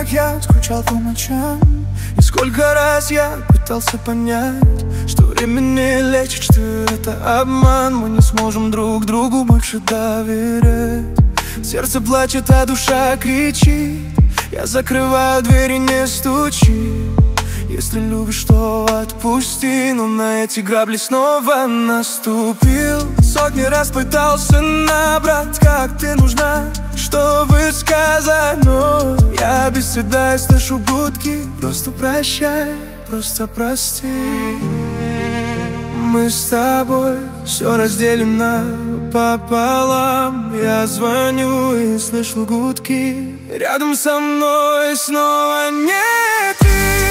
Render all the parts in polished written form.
как я скучал по ночам. И сколько раз я пытался понять, что время не лечит, что это обман. Мы не сможем друг другу больше доверять. Сердце плачет, а душа кричит. Я закрываю дверь и не стучи. Если любишь, то отпусти. Но на эти грабли снова наступил. Сотни раз пытался набрать, как ты нужна, чтобы сказать, но я без стыда и слышу гудки. Просто прощай, просто прости. Мы с тобой все разделим пополам. Я звоню и слышу гудки. Рядом со мной снова не ты.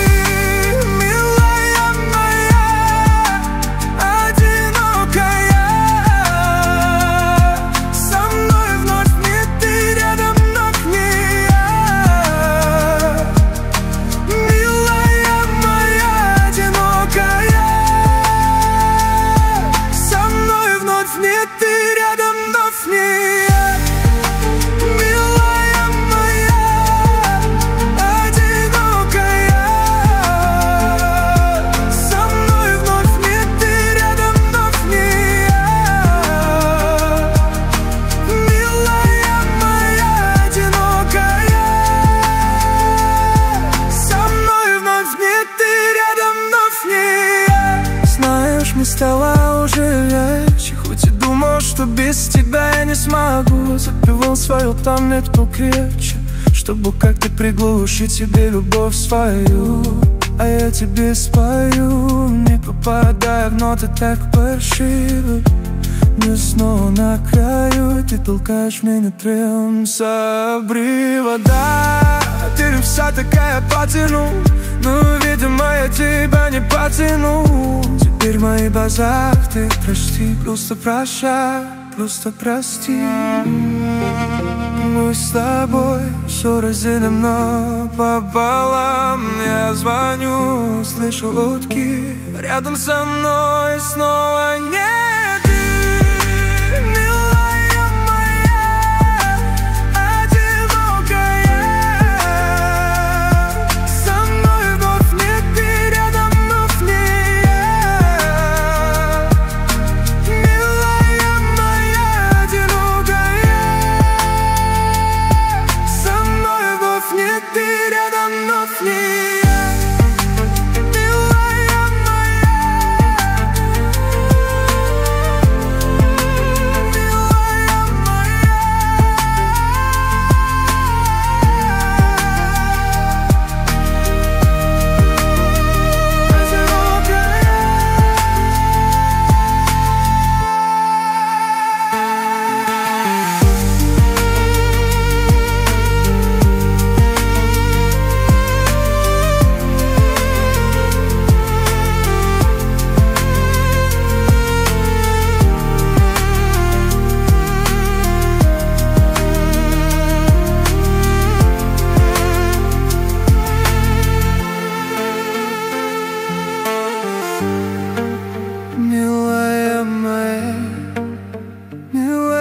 Стала уже легче, хоть и думал, что без тебя я не смогу. Запивал свою таблетку крепче, чтобы как-то приглушить себе любовь свою. А я тебе спою, не попадая в ноты так паршиво. Мы снова на краю, ты толкаешь меня трем с обрыва. Да, ты вся такая потяну, но, видимо, я тебя не потяну. Теперь в моих глазах ты прости, просто прощай, просто прости. Мы с тобой все разделим пополам. Я звоню, слышу утки. Рядом со мной снова нет. Милая моя, милая.